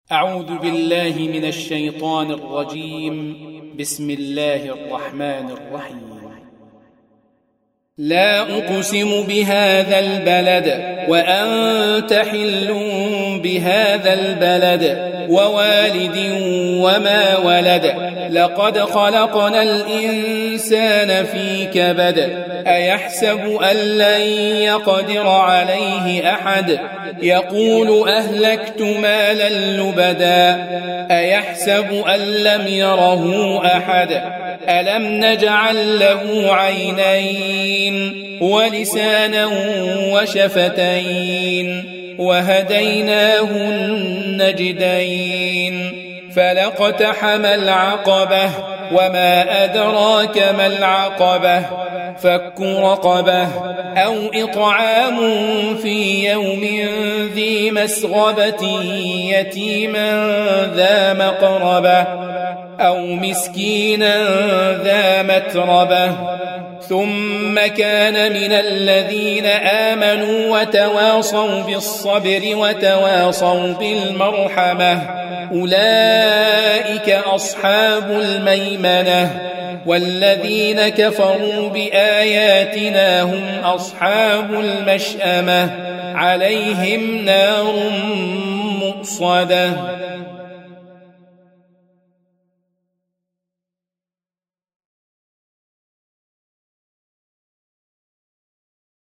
أعوذ بالله من الشيطان الرجيم. بسم الله الرحمن الرحيم. لا أقسم بهذا البلد وأنت حل بهذا البلد ووالد وما ولد لقد خلقنا الإنسان في كبد أيحسب أن لن يقدر عليه أحد يقول أهلكت مالا لبدا أيحسب أن لم يره أحد ألم نجعل له عينين ولسانا وشفتين وهديناه النجدين فلاقتحم العقبة وما أدراك ما العقبة فك رقبة أو إطعام في يوم ذي مسغبة يتيما ذا مقربة أو مسكينا ذا متربة ثم كان من الذين آمنوا وتواصوا بالصبر وتواصوا بالمرحمة أولئك أصحاب الميمنة والذين كفروا بآياتنا هم أصحاب المشأمة عليهم نار مؤصدة.